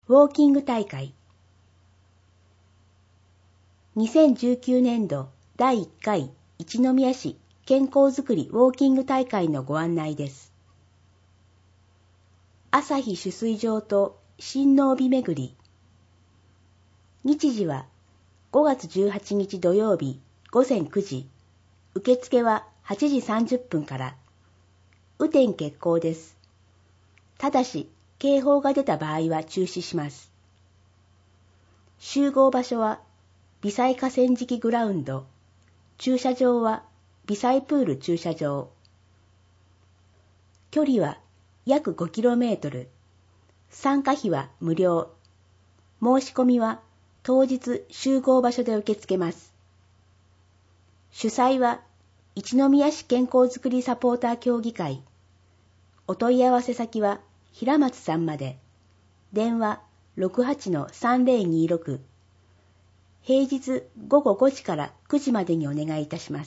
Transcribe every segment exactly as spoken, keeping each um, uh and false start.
ウォーキング大会。にせんじゅうきゅうねんどだいいっかい一宮市健康づくりウォーキング大会のご案内です。朝日取水場と親王美巡り。日時はごがつじゅうはちにち土曜日ごぜんくじ。受付ははちじさんじゅっぷんから。雨天決行です。ただし、警報が出た場合は中止します。集合場所は、微細河川敷グラウンド。駐車場は、微細プール駐車場。距離は約ごキロメートル。参加費は無料。申し込みは当日集合場所で受け付けます。主催は、一宮市健康づくりサポーター協議会。お問い合わせ先は、平松さんまで。電話 ろくはちのさんぜろにろく。平日ごごごじからくじまでにお願いいたします。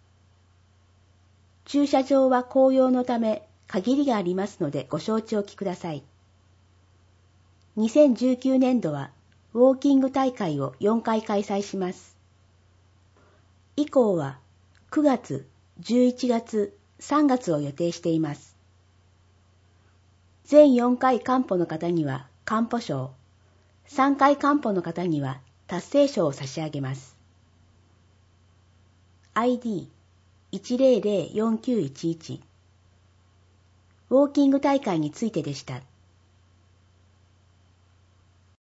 駐車場は公用のため限りがありますのでご承知おきください。にせんじゅうきゅうねんどはウォーキング大会をよんかい開催します。以降はくがつ、じゅういちがつ、さんがつを予定しています。全よんかい完歩の方には完歩賞、さんかい完歩の方には達成賞を差し上げます。アイディーいちぜろぜろよんきゅういちいち ウォーキング大会についてでした。